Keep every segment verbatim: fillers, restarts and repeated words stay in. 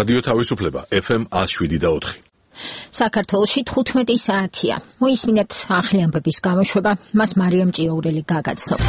რადიო თავისუფლება ეფ ემ one oh seven და four. საქართველოში თხუთმეტი საათია. მოისმინეთ ახალი ამბების გამოშვება, მას მარიამ ჭიაურელი გაგაცნობთ.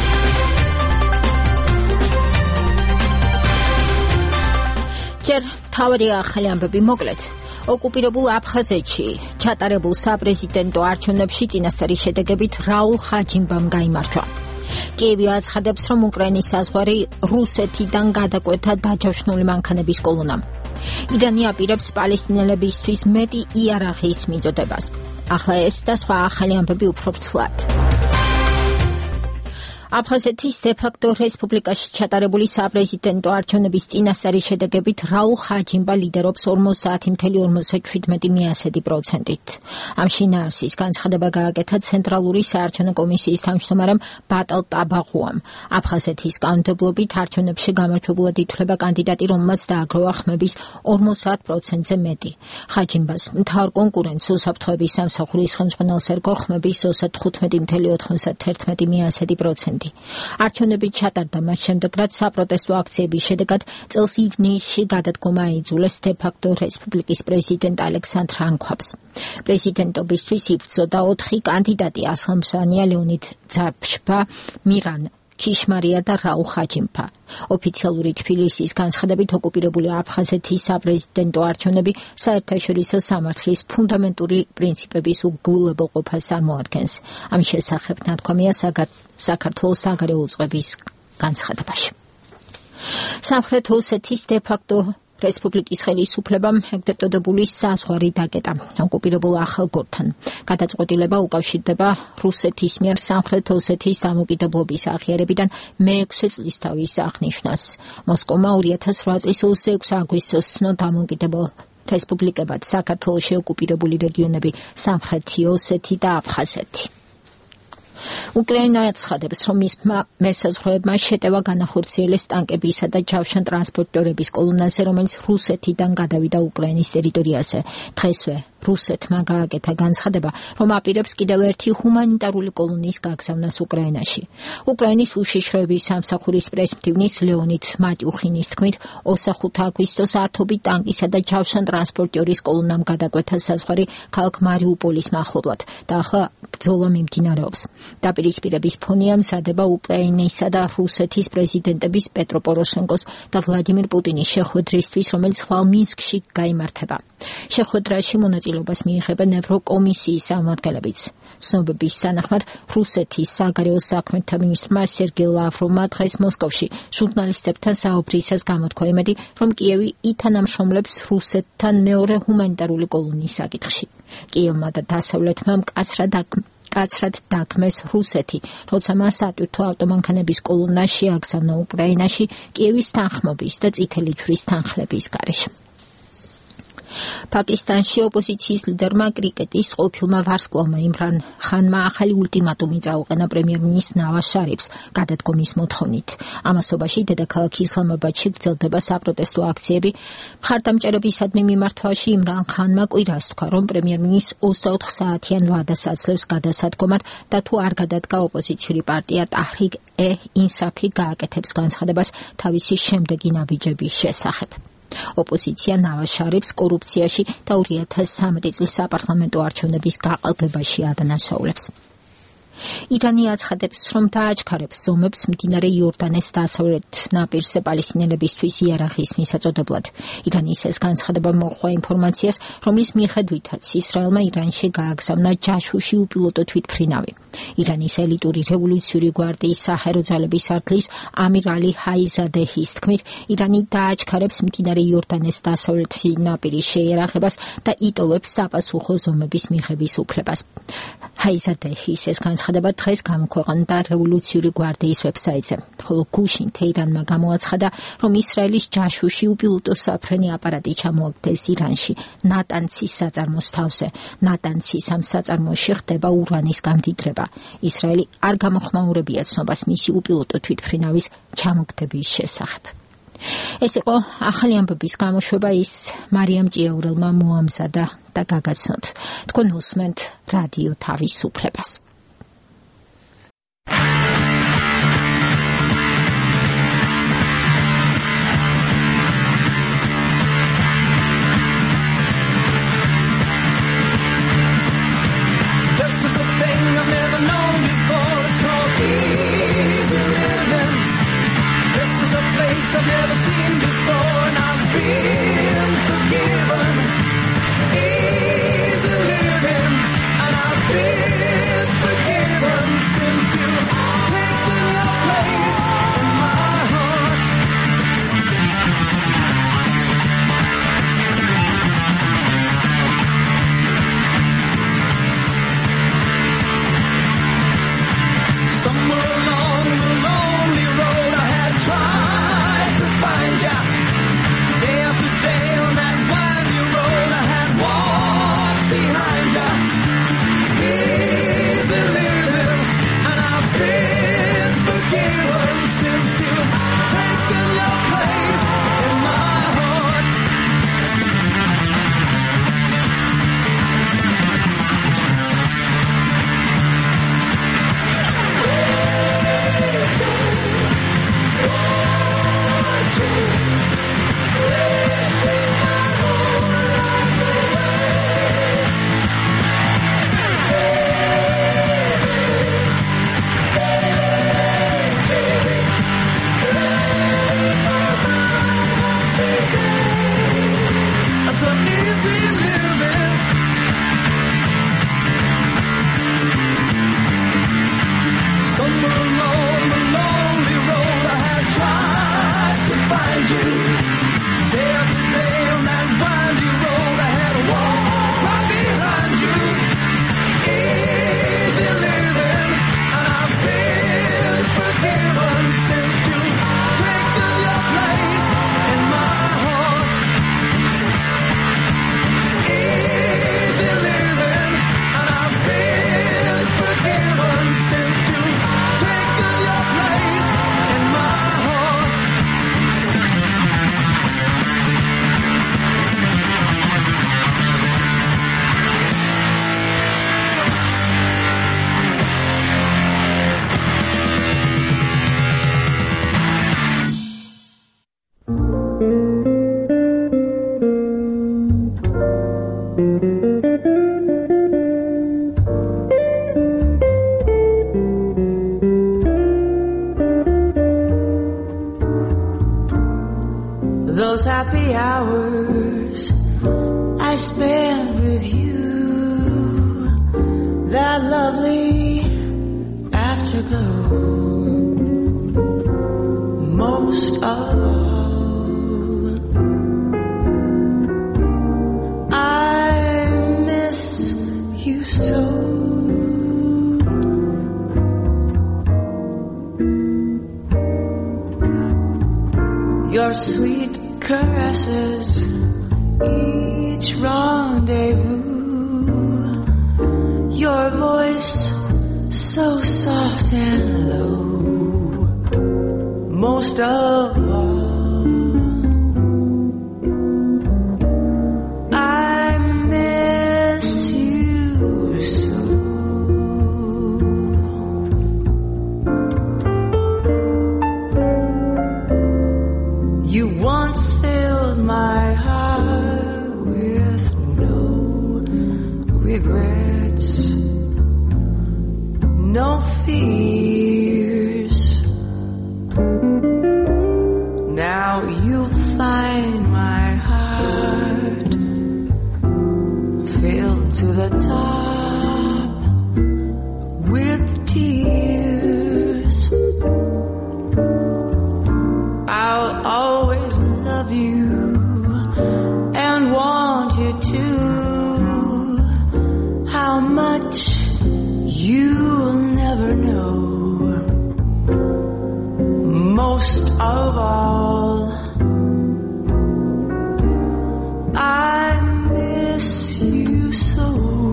ჯერ თავი ახალი ამბები მოკლედ. ოკუპირებულ აფხაზეთში ჩატარებულ საპრეზიდენტო არჩევნებში წინასწარი შედეგებით რაულ ხაჯიმბამ გაიმარჯვა. კიევი აცხადებს, რომ უკრაინის საზღვარი რუსეთიდან გადაკვეთა დაჯავშნული მანქანების კოლონამ. ირანი აპირებს პალესტინელებისთვის მეტი იარაღის მიწოდებას. ახლა ეს და სხვა ახალი ამბები უფრო ფრთლად. აფხაზეთის დე-ფაქტო რესპუბლიკაში ჩატარებული საპრეზიდენტო არჩევნების წინასწარი შედეგებით რაულ ხაჯიმბა ლიდერობს ორმოცდაათი კoma ორმოცდაშვიდმეტი პროცენტით. ამ შინაარსის განცხადება გააკეთა ცენტრალური საარჩევნო კომისიის თავმჯდომარემ ბატალ ტაბაღუამ. აფხაზეთის კანონმდებლობით არჩევნებში გამარჯვებულად ითვლება კანდიდატი, რომელმაც დააგროვა ხმების ორმოცდაათ პროცენტზე მეტი. ხაჯიმბას მთავარ კონკურენტს უსაფრთხოების სამსახურის ხელმძღვანელს ერგო ხმების ოცდათხუთმეტი კoma ოცდაათი პროცენტი. არჩევნები ჩატარდა მას შემდეგ, რაც საპროტესტო აქციების შედეგად წელს ივნისში გადადგომა აიძულეს დე-ფაქტო რესპუბლიკის პრეზიდენტ ალექსანდრ ანქვაბს. პრეზიდენტობისთვის იბრძოდა ოთხი კანდიდატი: ასლან მსვანია, ლეონიდ ძაფშბა, მირან ქიშმარია და რაულ ხაჯიმბა. ოფიციალური თბილისის განცხადებით, ოკუპირებული აფხაზეთის საპრეზიდენტო არჩევნები საერთაშორისო სამართლის ფუნდამენტური პრინციპების უგულებელყოფას წარმოადგენს. ამის შესახებ ნათქვამია საქართველოს საგარეო უწყების განცხადებაში. სამხრეთ ოსეთის დე-ფაქტო რესპუბლიკის ხელისუფლებამ ეგრეთ წოდებული საზღვარი დაკეტა ოკუპირებულ ახალგორთან. გადაწყვეტილება უკავშირდება რუსეთის მიერ სამხრეთ ოსეთის დამოუკიდებლობის აღიარებიდან მეექვსე წლისთავის აღნიშვნას. მოსკოვმა ორი ათას რვა წლის ოცდაექვსი აგვისტოს ცნო დამოუკიდებელ რესპუბლიკებად საქართველოში ოკუპირებული რეგიონები სამხრეთი ოსეთი და აფხაზეთი. უკრაინა აცხადებს, რომ მისმა მესაზღვრეებმა შეტევა განახორციელეს ტანკებისა და ჯავშან ტრანსპორტიორების კოლონაზე, რომელიც რუსეთიდან გადავიდა უკრაინის ტერიტორიაზე. დღესვე რუსეთმა გააკეთა განცხადება, რომ აპირებს კიდევ ერთი ჰუმანიტარული კოლონის გაგზავნას უკრაინაში. უკრაინის უშიშროების სამსახურის პრესმდივნის ლეონიდ მატიუხინის თქმით, ოცდახუთი აგვისტოს ათობით ტანკისა და ჯავშან ტრანსპორტიორის კოლონამ გადაკვეთა საზღვარი ქალაქ მარიუპოლის მახლობლად და ახლა ბრძოლა მიმდინარეობს. დაპირისპირების ფონია მზადება უკრაინისა და რუსეთის პრეზიდენტების პეტრო პოროშენკოს და ვლადიმირ პუტინის შეხვედრისთვის, რომელიც ხვალ მინსკში გაიმართება. შეხვედრაში მონაწილეობას მიიღებენ ევროკომისიის წარმომადგენლებიც. ცნობების თანახმად, რუსეთის საგარეო საქმეთა მინისტრმა სერგეი ლავროვმა დღეს მოსკოვში ჟურნალისტებთან საუბრისას გამოთქვა იმედი, რომ კიევი ითანამშრომლებს რუსეთთან მეორე ჰუმანიტარული კოლონის საკითხში. კიევმა და დასავლეთმა მკაცრად კაცრად დაგმეს რუსეთი, როცა მას სატვირთო ავტომანქანების კოლონა შეაგზავნა უკრაინაში კიევის თანხმობის და წითელი ჯვრის თანხლების გარეშე. პაკისტანში ოპოზიციის ლიდერმა კრიკეტის ყოფილმა ვარსკვლავმა იმრან ხანმა ახალი ულტიმატუმი წაუყენა პრემიერ-მინისტრ ნავაზ შარიფს გადადგომის მოთხოვნით. ამასობაში დედაქალაქ ისლამაბადში გრძელდება საპროტესტო აქციები. მხარდამჭერებისადმი მიმართვაში იმრან ხანმა კვირას თქვა, რომ პრემიერ-მინისტრს ოცდაოთხ საათიან ვადას აძლევს გადასადგომად და თუ არ გადადგა ოპოზიციური პარტია ტაჰრიკ-ე-ინსაფი გააკეთებს განცხადებას თავისი შემდეგი ნაბიჯების შესახებ. ოპოზიცია ნავაზ შარიფს კორუფციაში და ორი ათას სამი წლის საპარლამენტო არჩევნების გაყალბებაში ადანაშაულებს. ირანი აცხადებს, რომ დააჩქარებს ზომებს მდინარე იორდანეს დასავლეთ ნაპირზე პალესტინელებისთვის იარაღის მისაწოდებლად. ირანის ეს განცხადება მოჰყვა ინფორმაციას, რომლის მიხედვითაც ისრაელმა ირანში გააგზავნა ჯაშუში უპილოტო თვითმფრინავი. ირანის ელიტური რევოლუციური გვარდიის საჰაერო ძალების არდლის ამირ ალი ჰაიზადეჰის თქმით, ირანი დააჩქარებს მდინარე იორდანეს დასავლეთი ნაპირის შეიარაღებას და იტოვებს საპასუხო ზომების მიღების უფლებას. ჰაიზადეჰის ეს განცხადება დღეს გამოქვეყნდა რევოლუციური გვარდიის ვებსაიტზე, ხოლო გუშინ თეირანმა გამოაცხადა, რომ ისრაელის ჯაშუში უპილოტო საფრენი აპარატი ჩამოაგდეს ირანში ნატანცის საწარმოს თავზე. ნატანცის ამ საწარმოში ხდება ურანის გამდიდრება. ისრაელი არ გამოხმაურებია ცნობას მისი უპილოტო თვითმფრინავის ჩამოგდების შესახებ. ეს იყო ახალი ამბების გამოშვება, ის მარიამ ჭიაურელმა მოამზადა და გაგაცნოთ. თქვენ უსმენთ რადიო თავისუფლებას. those happy hours I spent with you, that lovely afterglow. Most of all, I miss you so. Your sweet caresses, each rendezvous, your voice so soft and low. Most of all, I miss you so. You once filled my heart with no regrets, no fears. Now you'll find my heart filled to the top with tears. I'll always love you and want you to. How much you'll never know. Most of all, I miss you so.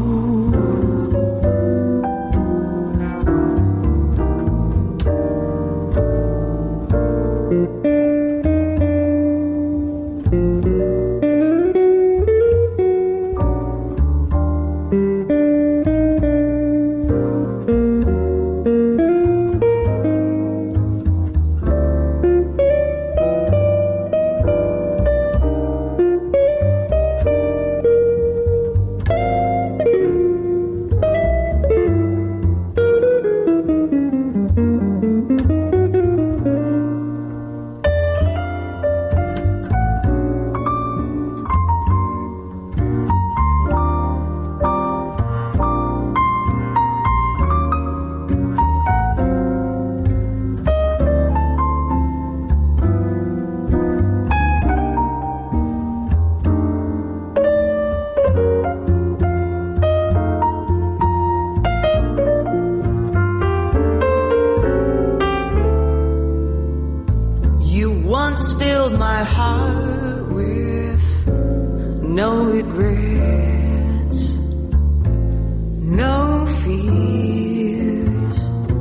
Once filled my heart with no regrets, no fears.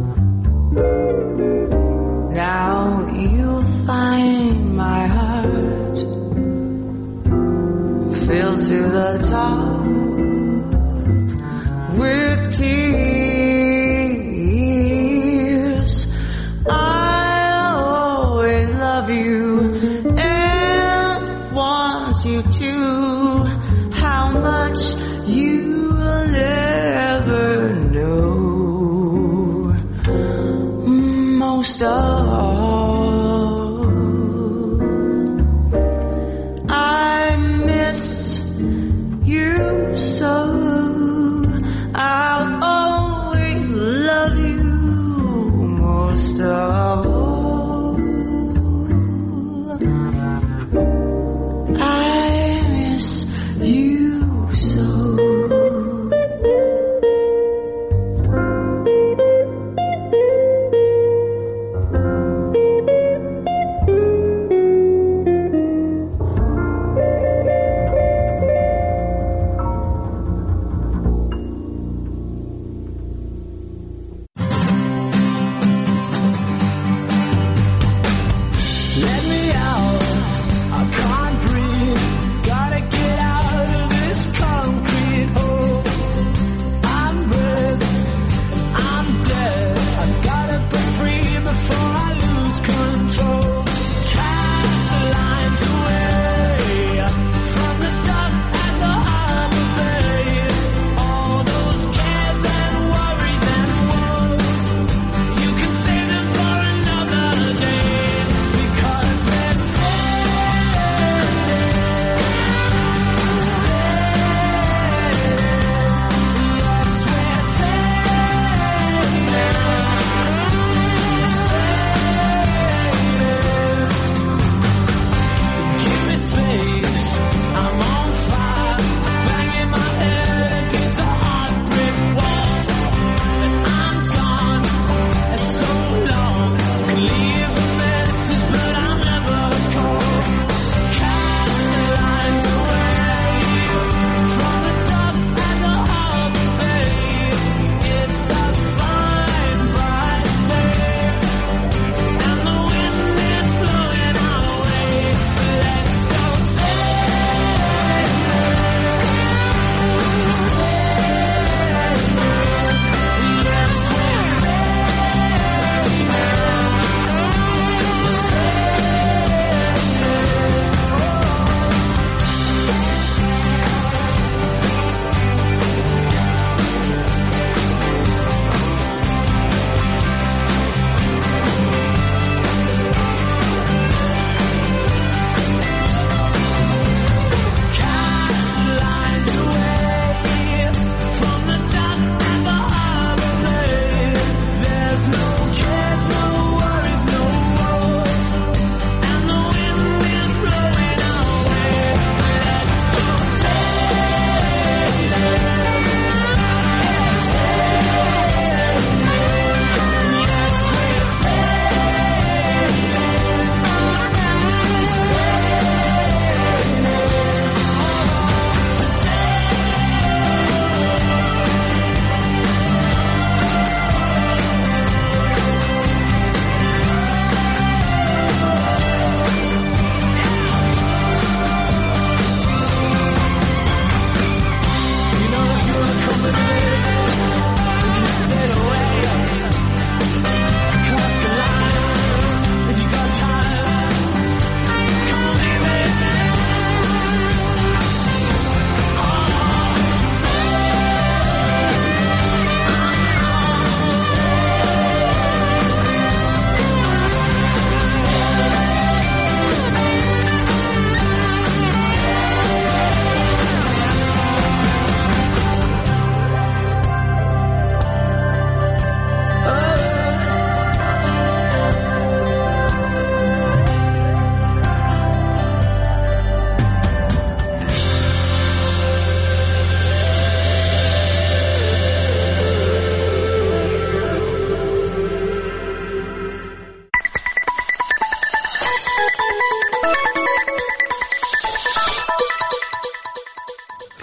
Now you'll find my heart filled to the top with tears. I'll always love you and want you to. How much you'll never know. Most of all, I miss you so. I'll always love you most of all.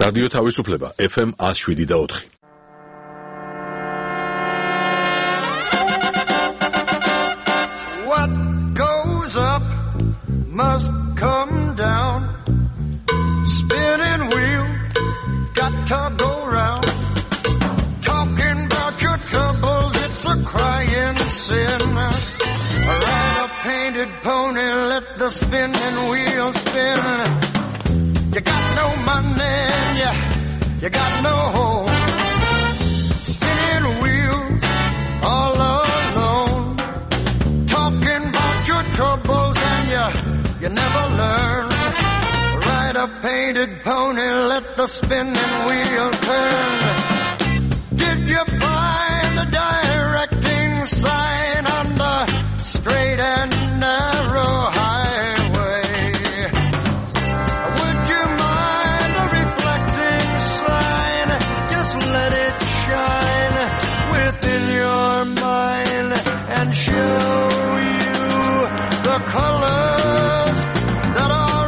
რადიო თავისუფლება ეფ ემ one oh seven და four. What goes up must come down. Spinning wheel got to go round. Talking about your troubles, it's a crying sin. Ride a painted pony, let the spinning wheel spin. You got no money, you, you got no home. Spinning wheels all alone. Talking about your troubles and you, you never learn. Ride a painted pony, let the spinning wheel turn. Did you find the directing sign on the straight and narrow highway? Would you mind a reflecting sign? Just let it shine within your mind and show you the colors that are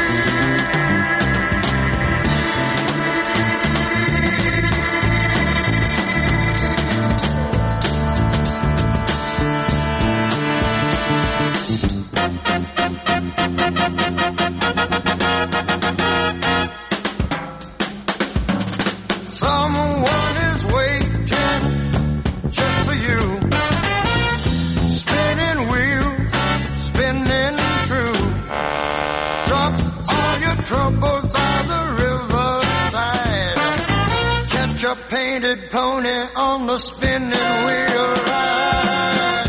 someone is waiting just for you. Spinning wheels, spinning through. Drop all your troubles by the riverside. Catch a painted pony on the spinning wheel ride.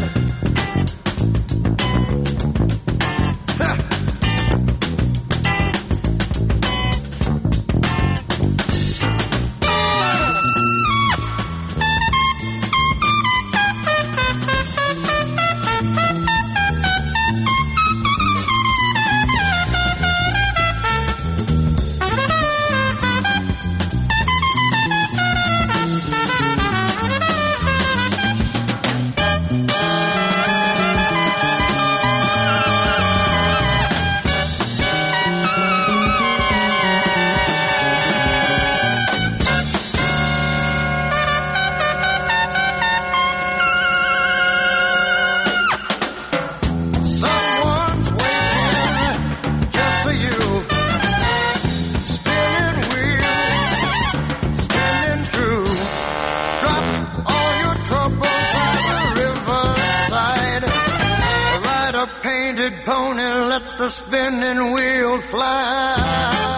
Ha! Someone's waiting just for you. Spinning wheels, spinning through. Drop all your troubles by the riverside. Ride a painted pony, let the spinning wheel fly.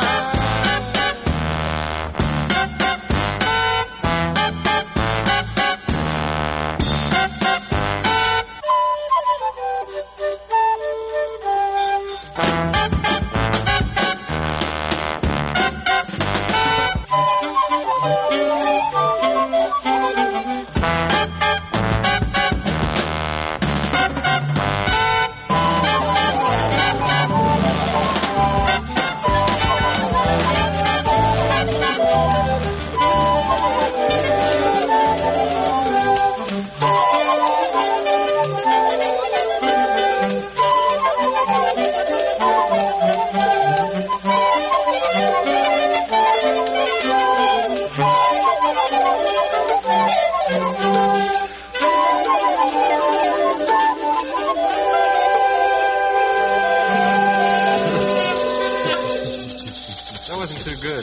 That wasn't too good.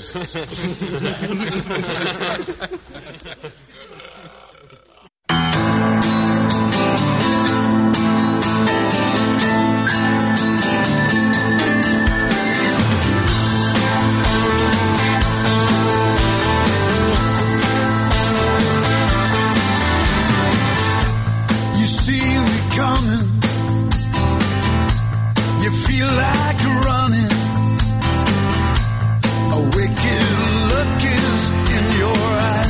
You see me coming. You feel like running. A wicked look is in your eye.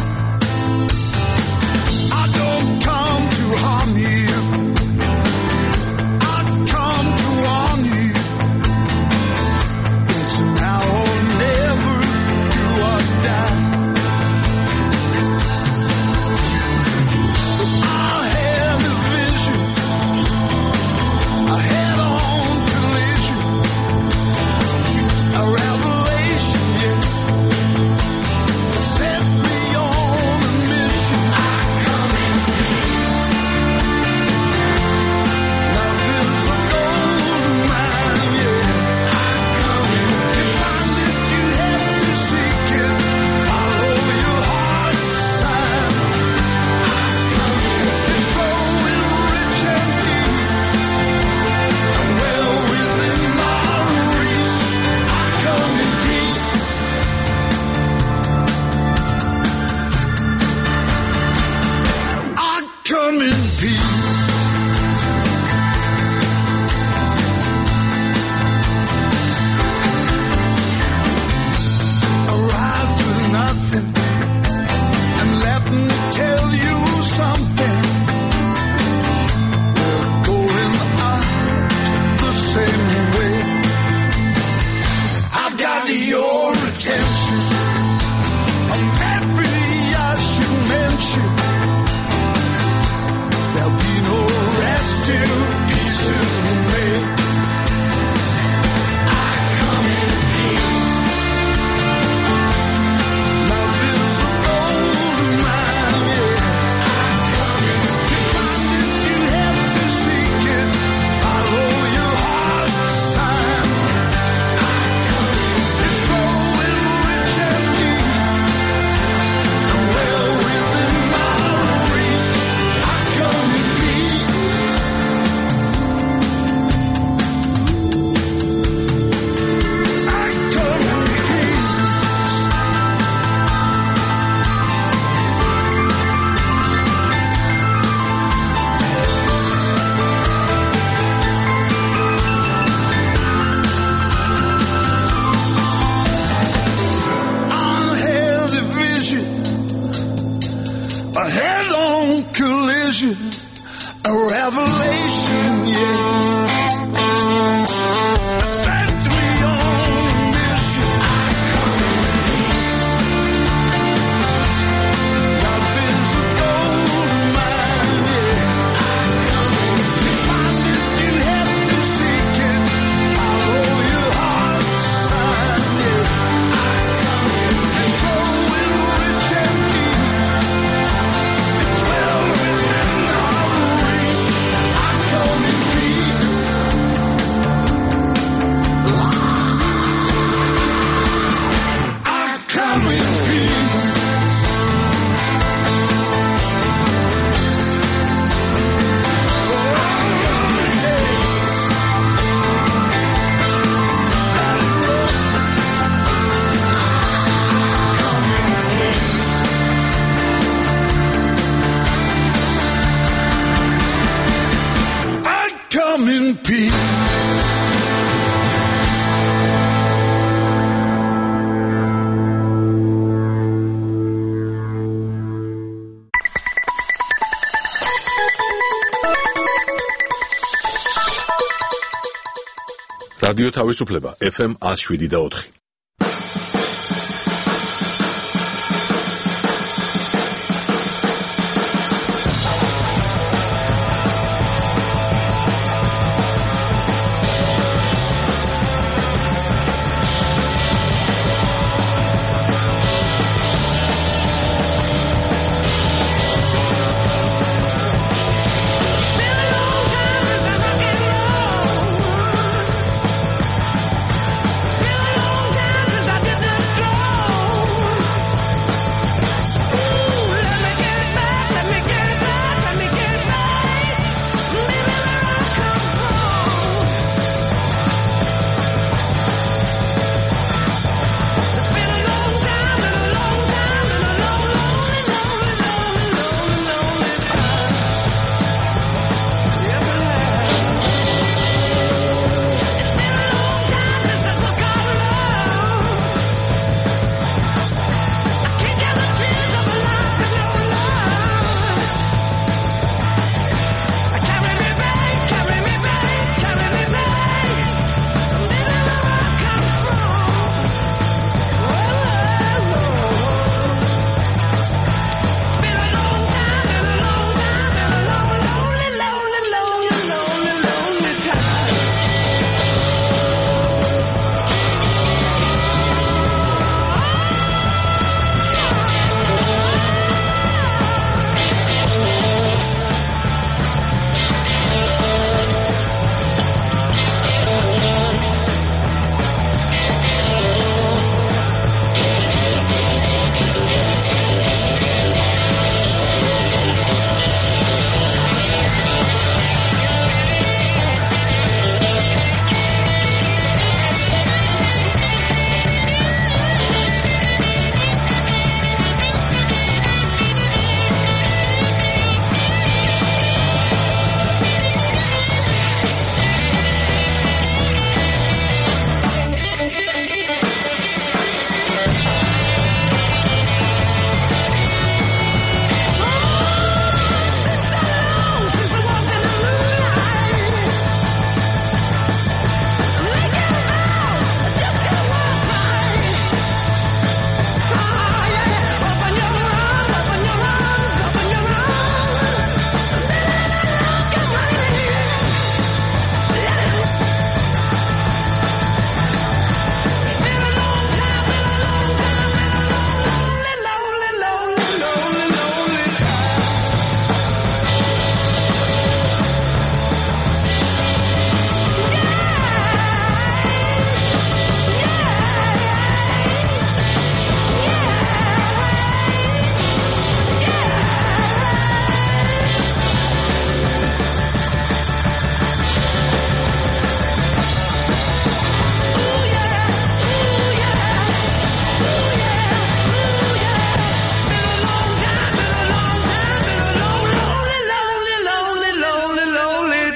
I don't come to harm you. I come to warn you. It's now or never, do or die. I had a vision, a head-on collision. in peace. Arrived with nothing, and let me tell you something. We're going out the same way. I've got your attention. Maybe I should mention there'll be no rest till peace is made. I come in peace. Love is a golden mine, yeah. I come in peace. To find it, you have to seek it. Follow your heart's sign. I come in peace. It's flowing rich and deep. Well within my reach, I come in peace. I come in peace. Unhealthy vision, a head-on collision, a revelation, yeah. Sent me on a mission. I come in peace. Love is a golden mine, yeah. I come in peace. To find it, you have to seek it. Follow your heart's sign, yeah. I come in peace. It's flowing rich and deep. It's well within our reach. I come in peace. I come in peace. I come in peace. რადიო თავისუფლება ეფ ემ one oh seven და four. Been a long time since I rock and roll.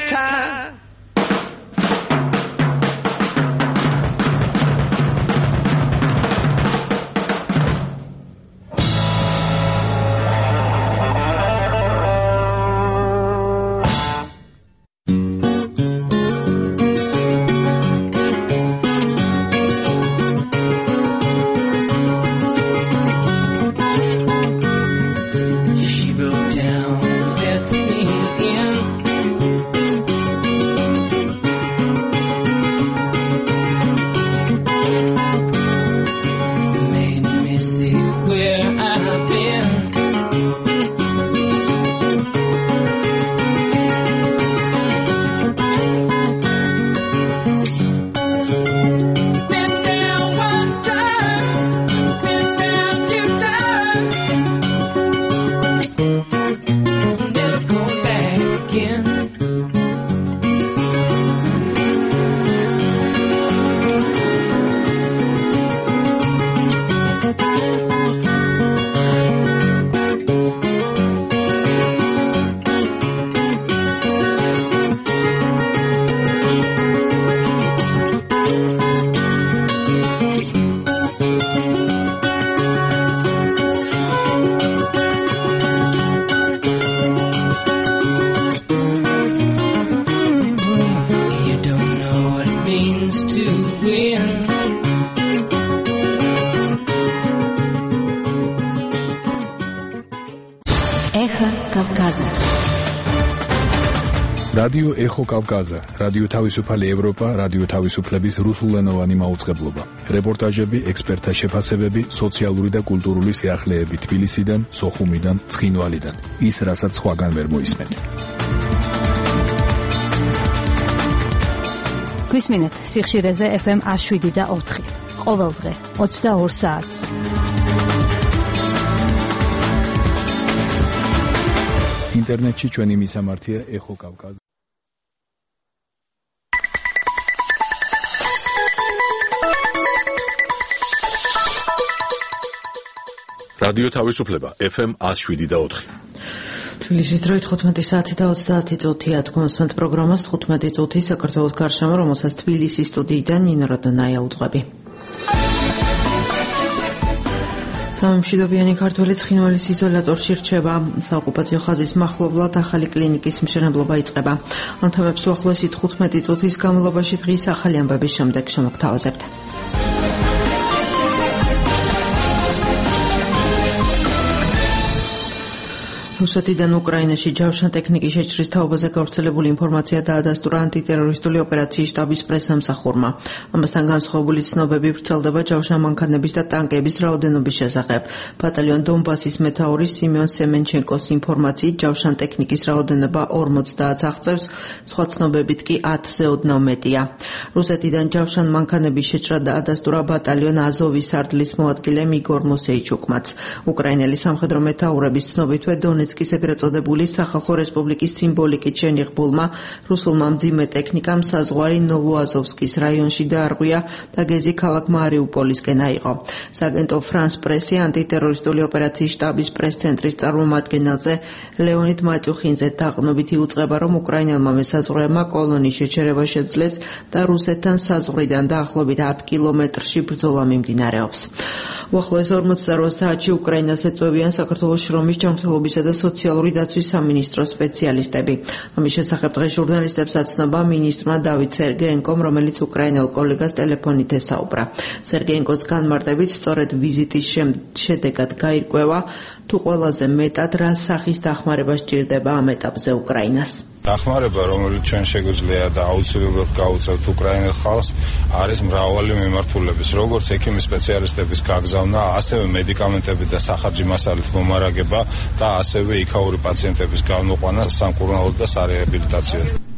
time. რადიო ეხო კავკაზა, რადიო თავისუფალი ევროპა, რადიო თავისუფლების რუსულენოვანი მაუწყებლობა. რეპორტაჟები, ექსპერტთა შეფასებები, სოციალური და კულტურული სიახლეები თბილისიდან, სოხუმიდან, ცხინვალიდან. ის, რასაც სხვაგან ვერ მოისმენთ. გვისმინეთ სიხშირეზე ეფ ემ ას შვიდი და ოთხი. ყოველ დღე ოცდაორ საათს. ინტერნეტში ჩვენი მისამართია ეხო კავკაზა. რადიო თავისუფლება ეფ ემ ას შვიდი და ოთხი. თბილისის დროით თხუთმეტი საათი და ოცდაათი წუთია თქვენსმენთ პროგრამას თხუთმეტი წუთი საქართველოს გარშემო, რომელსაც თბილისის სტუდიიდან ნინო როდონაია უძღვები. სამშვიდობიანი ქართველი ცხინვალის იზოლატორში რჩება. საოკუპაციო ხაზის მახლობლად ახალი კლინიკის მშენებლობა იწყება. ამ თემებს უახლოესი თხუთმეტი წუთის განმავლობაში დღის ახალი ამბების შემდეგ შემოგთავაზებთ. რუსეთიდან უკრაინაში ჯავშან ტექნიკის შეჭრის თაობაზე გავრცელებული ინფორმაცია დაადასტურა ანტიტერორისტული ოპერაციის შტაბის პრესსამსახურმა. ამასთან განსხვავებული ცნობები ვრცელდება ჯავშან მანქანების და ტანკების რაოდენობის შესახებ. ბატალიონ დონბასის მეთაური სიმეონ სემენჩენკოს ინფორმაციით ჯავშან ტექნიკის რაოდენობა ორმოცდაათს აღწევს, სხვა ცნობებით კი ათზე ოდნავ მეტია. რუსეთიდან ჯავშან მანქანების შეჭრა დაადასტურა ბატალიონ აზოვის სარდლის მოადგილემ იგორ მოსეიჩუკმაც. უკრაინელი სამხედრო მეთაურების ცნობითვე დონეცკის ეგრეთ წოდებული სახალხო რესპუბლიკის სიმბოლიკით შენიღბულმა რუსულმა მძიმე ტექნიკამ საზღვარი ნოვოაზოვსკის რაიონში დაარღვია და გეზი ქალაქ მარიუპოლისკენ აიღო. სააგენტო ფრანს პრესი ანტიტერორისტული ოპერაციის შტაბის პრეს-ცენტრის წარმომადგენელზე ლეონიდ მაწუხინზე დაყრდნობით იუწყება, რომ უკრაინელმა მესაზღვრეებმა კოლონის შეჩერება შეძლეს და რუსეთთან საზღვრიდან დაახლოებით ათ კილომეტრში ბრძოლა მიმდინარეობს. უახლოეს ორმოცდაორ საათში უკრაინას ეწვევიან საქართველოს შრომის ჯანმრთელობისა და სოციალური დაცვის სამინისტროს სპეციალისტები. ამის შესახებ დღეს ჟურნალისტებს აცნობა მინისტრმა დავით სერგეენკომ, რომელიც უკრაინელ კოლეგას ტელეფონით ესაუბრა. სერგეენკოს განმარტებით, სწორედ ვიზიტის შედეგად გაირკვევა, თუ ყველაზე მეტად რა სახის დახმარება სჭირდება ამ ეტაპზე უკრაინას. დახმარება, რომელიც ჩვენ შეგვიძლია და აუცილებლად გავუწევთ უკრაინელ ხალხს, არის მრავალი მიმართულების, როგორც ექიმის სპეციალისტების გაგზავნა, ასევე მედიკამენტები და სახარჯი მასალით მომარაგება და ასევე იქაური პაციენტების გამოყვანა სამკურნალოდ და სარეაბილიტაციოდ.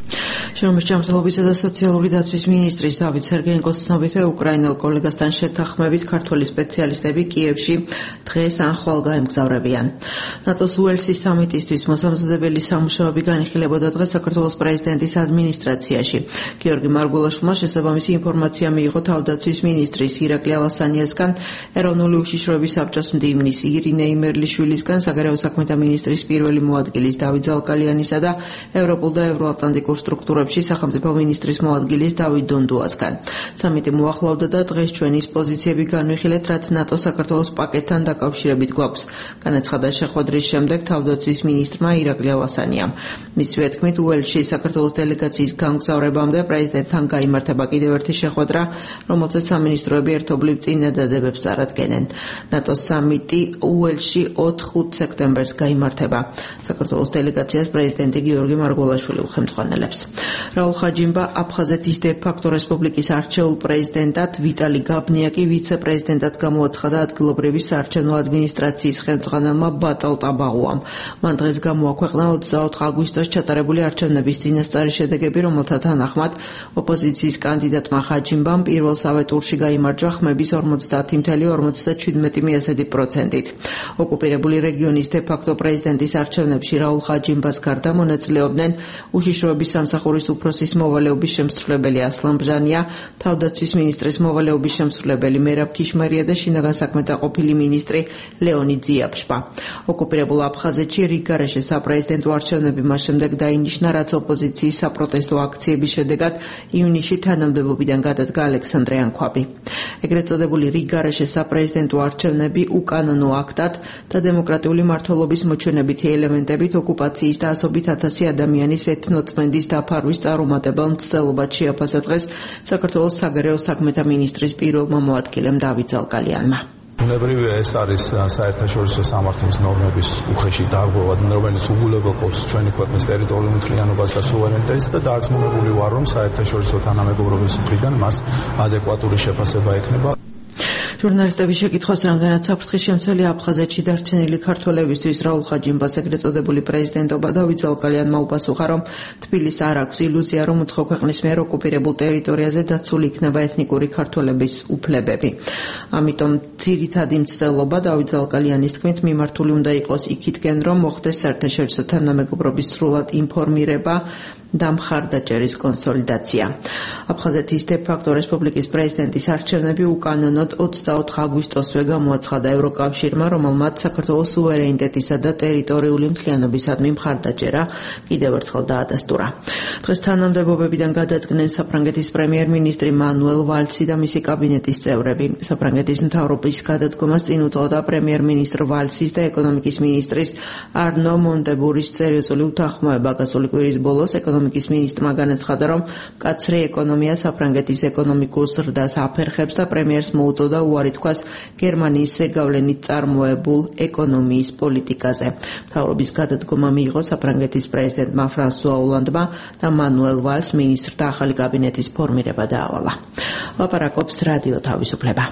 შრომის ჯანმრთელობისა და სოციალური დაცვის მინისტრის დავით სერგეენკოს ცნობით, უკრაინელ კოლეგასთან შეთანხმებით ქართველი სპეციალისტები კიევში დღეს ან ხვალ გაემგზავრებიან. ნატოს უელსის სამიტისთვის მოსამზადებელი სამუშაოები განიხილებოდა დღეს საქართველოს პრეზიდენტის ადმინისტრაციაში. გიორგი მარგველაშვილმა შესაბამისი ინფორმაცია მიიღო თავდაცვის მინისტრის ირაკლი ალასანიასგან, ეროვნული უშიშროების საბჭოს მდივნის ირინე იმერლიშვილისგან, საგარეო საქმეთა მინისტრის პირველი მოადგილის დავით ზალკალიანისა და ევროპულ და ევროატლანტიკურ სტრუქტურებში სახელმწიფო მინისტრის მოადგილის დავით დონდუასგან. სამიტი მოახლოვდა და დღეს ჩვენის პოზიციები განვიხილეთ, რაც ნატო საქართველოს პაკეტთან დაკავშირებით გვაქვს, განაცხადა შეხვედრის შემდეგ თავდაცვის მინისტრმა ირაკლი ალასანიამ. მისივე თქმით, უელსში საქართველოს დელეგაციის გამგზავრებამდე პრეზიდენტთან გაიმართება კიდევ ერთი შეხვედრა, რომელზეც სამინისტროები ერთობლივ წინადადებებს წარადგენენ. ნატოს სამიტი უელსში ოთხ-ხუთ სექტემბერს გაიმართება. საქართველოს დელეგაციას პრეზიდენტი გიორგი მარგველაშვილი უხელმძღვანელებს. რაულ ხაჯიმბა აფხაზეთის დე-ფაქტო რესპუბლიკის არჩეულ პრეზიდენტად, ვიტალი გაბნიაკი ვიცე-პრეზიდენტად გამოაცხადა ადგილობრივი საარჩევნო ადმინისტრაციის ხელმძღვანელმა ბატალ ტაბაღუამ. მან დღეს გამოაქვეყნა ოცდაოთხ აგვისტოს ჩატარებული არჩევნების წინასწარი შედეგები, რომელთა თანახმად ოპოზიციის კანდიდატმა ხაჯიმბამ პირველსავე ტურში გაიმარჯვა ხმების ორმოცდაათი целых ორმოცდაჩვიდმეტი პროცენტით. ოკუპირებული რეგიონის დე-ფაქტო პრეზიდენტის არჩევნებში რაულ ხაჯიმბას გარდა მონაწილეობდნენ უშიშროების სამსახურის უფროსის მოვალეობის შემსრულებელი ასლან ბჟანია, თავდაცვის მინისტრის მოვალეობის შემსრულებელი მერაბ ქიშმარია და შინაგან საქმეთა ყოფილი მინისტრი ლეონიდ ზიაფშპა. ოკუპირებულ აფხაზეთში რიგგარეშე საპრეზიდენტო არჩევნები მას შემდეგ დაინიშნა, რაც ოპოზიციის საპროტესტო აქციების შედეგად ივნისში თანამდებობიდან გადადგა ალექსანდრე ანქვაბი. ეგრეთ წოდებული რიგგარეშე საპრეზიდენტო არჩევნები უკანონო აქტად და დემოკრატიული მმართველობის მოჩვენებითი ელემენტებით ოკუპაციის და ასობით ათასი ადამიანის ეთნოწმენდის დაფარვის წარუმატებელ მცდელობად შეაფასა დღეს საქართველოს საგარეო საქმეთა მინისტრის პირველმა მოადგილემ დავით ზალკალიანმა. ბუნებრივია, ეს არის საერთაშორისო სამართლის ნორმების უხეში დარღვევა, რომელიც უგულებელყოფს ჩვენი ქვეყნის ტერიტორიულ მთლიანობას და სუვერენიტეტს და დარწმუნებული ვარ, რომ საერთაშორისო თანამეგობრობის მხრიდან მას ადეკვატური შეფასება ექნება. ჟურნალისტების შეკითხვას, რამდენად საფრთხის შემცველი აფხაზეთში დარჩენილი ქართველებისთვის რაულ ხაჯიმბას ეგრეთ წოდებული პრეზიდენტობა, დავით ზალკალიანმა უპასუხა, რომ თბილისს არ აქვს ილუზია, რომ უცხო ქვეყნის მიერ ოკუპირებულ ტერიტორიაზე დაცული იქნება ეთნიკური ქართველების უფლებები. ამიტომ ძირითადი მცდელობა, დავით ზალკალიანის თქმით, მიმართული უნდა იყოს იქითკენ, რომ მოხდეს საერთაშორისო თანამეგობრობის სრულად ინფორმირება და მხარდაჭერის კონსოლიდაცია. აფხაზეთის დე-ფაქტო რესპუბლიკის პრეზიდენტის არჩევნები უკანონოდ ოცდაოთხ აგვისტოსვე გამოაცხადა ევროკავშირმა, რომელმაც საქართველოს სუვერენიტეტისა და ტერიტორიული მთლიანობისადმი მხარდაჭერა კიდევ ერთხელ დაადასტურა. დღეს თანამდებობებიდან გადადგნენ საფრანგეთის პრემიერ-მინისტრი მანუელ ვალცი და მისი კაბინეტის წევრები. საფრანგეთის მთავრობის გადადგომას წინ უძღოდა პრემიერ-მინისტრ ვალსის და ეკონომიკის მინისტრის არნო მონტებურის სერიოზული უთანხმოება. გასული კვირის ბოლოს ეკონომიკის მინისტრმა განაცხადა, რომ მკაცრი ეკონომია საფრანგეთის ეკონომიკურ ზრდას აფერხებს და პრემიერს მოუწოდა უარი თქვას გერმანიის ზეგავლენით წარმოებულ ეკონომიის პოლიტიკაზე. მთავრობის გადადგომა მიიღო საფრანგეთის პრეზიდენტმა ფრანსუა ოლანდმა და მანუელ ვალს მინისტრთა ახალი კაბინეტის ფორმირება დაავალა. ლაპარაკობს რადიო თავისუფლება.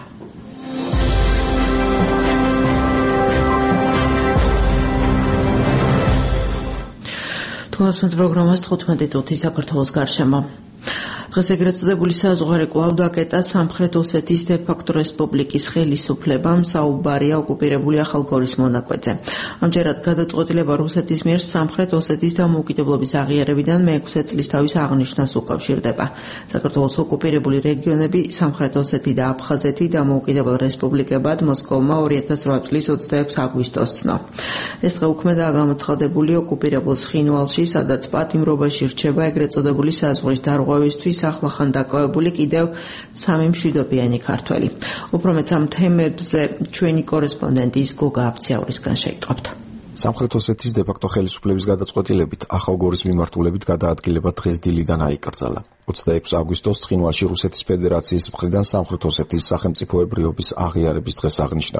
თვალსაჩინო პროგრამას თხუთმეტი წუთი საქართველოს გარშემო. დღეს ეგრეთ წოდებული საზღვარი კვლავ დაკეტა სამხრეთ ოსეთის დე-ფაქტო რესპუბლიკის ხელისუფლებამ საუბარია ოკუპირებული ახალგორის მონაკვეთზე. ამჯერად გადაწყვეტილება რუსეთის მიერ სამხრეთ ოსეთის დამოუკიდებლობის აღიარებიდან მეექვსე წლისთავის აღნიშვნას უკავშირდება. საქართველოს ოკუპირებული რეგიონები სამხრეთ ოსეთი და აფხაზეთი დამოუკიდებელ რესპუბლიკებად მოსკოვმა ორი ათას რვა წლის ოცდაექვსი აგვისტოს ცნო. ეს დღე უქმედაა გამოცხადებული ოკუპირებულ ცხინვალში, სადაც პატიმრობაში რჩება ეგრეთ წოდებული საზღვრის დარღვევისთვის ახლახან დაკავებული კიდევ სამი მშვიდობიანი ქართველი. უფრო მეც ამ თემებზე ჩვენი კორესპონდენტის გოგა აფციაურისგან შეიტყობთ. სამხრეთ ოსეთის დე-ფაქტო ხელისუფლების გადაწყვეტილებით ახალგორის მიმართულებით გადაადგილება დღეს დილიდან აიკრძალა. ოცდაექვსი აგვისტოს ცხინვალში რუსეთის ფედერაციის მხრიდან სამხრეთ ოსეთის სახელმწიფოებრიობის აღიარების დღეს აღნიშნავენ.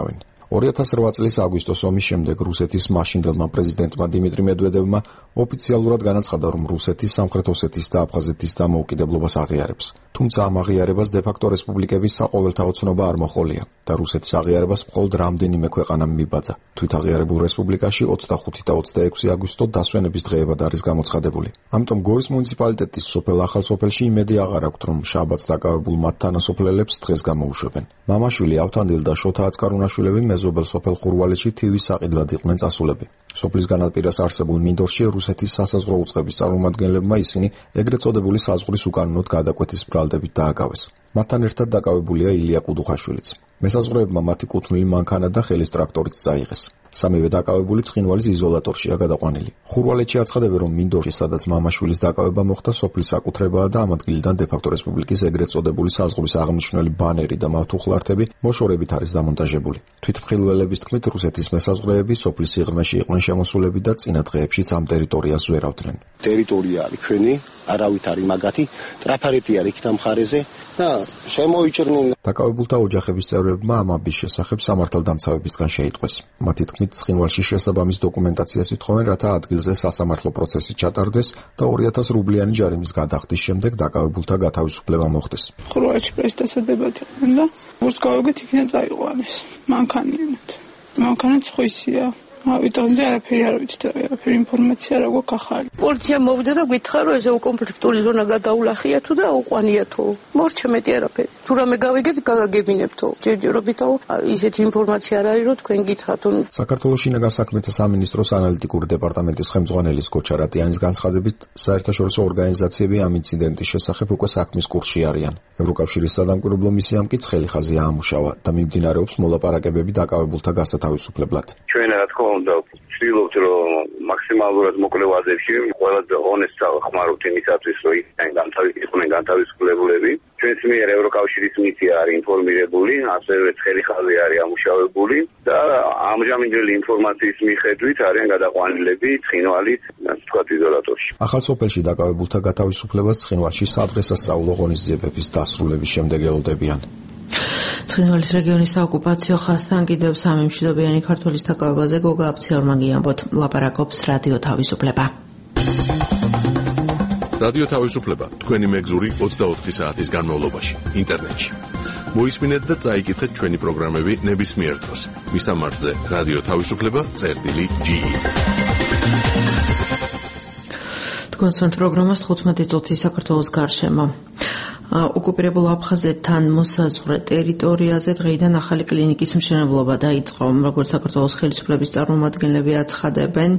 ორი ათას რვა წლის აგვისტოს ომის შემდეგ რუსეთის მაშინდელმა პრეზიდენტმა დიმიტრი მედვედევმა ოფიციალურად განაცხადა, რომ რუსეთი სამხრეთ ოსეთის და აფხაზეთის დამოუკიდებლობას აღიარებს. თუმცა ამ აღიარებას დე-ფაქტო რესპუბლიკების საყოველთაო ცნობა არ მოჰყოლია და რუსეთის აღიარებას მხოლოდ რამდენიმე ქვეყანამ მიბაძა. თვით აღიარებულ რესპუბლიკაში ოცდახუთი და ოცდაექვსი აგვისტო დასვენების დღეებად არის გამოცხადებული. ამიტომ გორის მუნიციპალიტეტის სოფელ ახალ სოფელში იმედი აღარ აქვთ, რომ შაბათს დაკავებულ მათ თანასოფლელებს დღეს გამოუშვებენ. მამაშვილი ავთანდილ და შოთა აწკარუნაშვილები მეზობელ სოფელ ხურვალეთში თივის საყიდლად იყვნენ წასულები. სოფლის განაპირას არსებულ მინდორში რუსეთის სასაზღვრო უწყების წარმომადგენლებმა ისინი ეგრეთ წოდებული საზღვრის უკანონოდ გადაკვეთის ბრალდებით დააკავეს. მათთან ერთად დაკავებულია ილია კუდუხაშვილიც. მესაზღვრეებმა მათი კუთვნილი მანქანა და ხელის ტრაქტორიც წაიღეს. სამივე დაკავებული ცხინვალის იზოლატორშია გადაყვანილი. ხურვალეთში აცხადებენ, რომ მინდორში, სადაც მამაშვილის დაკავება მოხდა, სოფლის საკუთრებაა და ამ ადგილიდან დე-ფაქტო რესპუბლიკის ეგრეთ წოდებული საზღვრის აღნიშნული ბანერი და მავთუხლართები მოშორებით არის დამონტაჟებული. თვითმხილველების თქმით, რუსეთის მესაზღვრეები სოფლის სიღრმეში იყვნენ შემოსულები და წინა დღეებშიც ამ ტერიტორიას ზვერავდნენ. ტერიტორია არის ჩვენი, არავით არის მაგათი, ტრაფარეთი არის იქ მხარეზე და შემოიჭრნენ. დაკავებულთა ოჯახების წევრებმა ამ აბის შესახებ სამართალდამცავებისგან შეიტყვეს. მათი თქმით, ცხინვალში შესაბამის დოკუმენტაციას ითხოვენ, რათა ადგილზე სასამართლო პროცესი ჩატარდეს და ორი ათას რუბლიანი ჯარიმის გადახდის შემდეგ დაკავებულთა გათავისუფლება მოხდეს. ხურვალეთში პრესდასადებად იყვნენ და როგორც გავიგეთ, იქიდან წაიყვანეს მანქანიანად. მანქანაც ხვისია. ავიტონდე არაფერი არ ვიცით, არაფერი ინფორმაცია არ აქვს ახალი. პოლიცია მოვიდა და გითხრა, რომ ესე კონფლიქტური ზონა გადაულახია თუ და უყვანია თუ. მორჩა მეტი არაფერი. თუ რამე გავიგეთ, გაგაგებინებთო. ჯერჯერობით ისეთი ინფორმაცია არ არის, რომ თქვენ გითხრათ. საქართველოს შინაგან საქმეთა სამინისტროს ანალიტიკური დეპარტამენტის ხელმძღვანელის გოჩა რატიანის განცხადებით, საერთაშორისო ორგანიზაციები ამ ინციდენტის შესახებ უკვე საქმის კურსში არიან. ევროკავშირის სადამკვირვებლო მისიამ კი ცხელი ხაზი აამუშავა და მიმდინარეობს მოლაპარაკებები დაკავებულთა გასათავისუფლებლად. ჩვენ რა თქმა უნდა ვცდილობთ, რომ მაქსიმალურად მოკლე ვადებში ყველაზე ონესტ ხმარობთ იმისათვის, რომ იყვნენ განთავისუფლებულები. ჩვენს მიერ ევროკავშირის მისია არის ინფორმირებული, ასევე ცხელი ხაზი არის ამუშავებული და ამჟამინდელი ინფორმაციის მიხედვით არიან გადაყვანილები ცხინვალის, ასე ვთქვათ, იზოლატორში. ახალ სოფელში დაკავებულთა გათავისუფლებას ცხინვალში სადღესასწაულო ღონისძიებების დასრულების შემდეგ ელოდებიან. ცხინვალის რეგიონის საოკუპაციო ხაზთან კიდევ სამი მშვიდობიანი ქართველის დაკავებაზე გოგა აფციორმა გიამბოთ, ლაპარაკობს რადიო თავისუფლება. რადიო თავისუფლება თქვენი მეგზური ოცდაოთხი საათის განმავლობაში ინტერნეტში. მოისმინეთ და წაიკითხეთ ჩვენი პროგრამები ნებისმიერ დროს. მისამართზე რადიო თავისუფლება წერტილი ჯი ი. თქვენს პროგრამას თხუთმეტი წუთი საქართველოს გარშემო. ოკუპირებულ აფხაზეთთან მოსაზღვრე ტერიტორიაზე დღეიდან ახალი კლინიკის მშენებლობა დაიწყო. როგორც საქართველოს ხელისუფლების წარმომადგენლები აცხადებენ,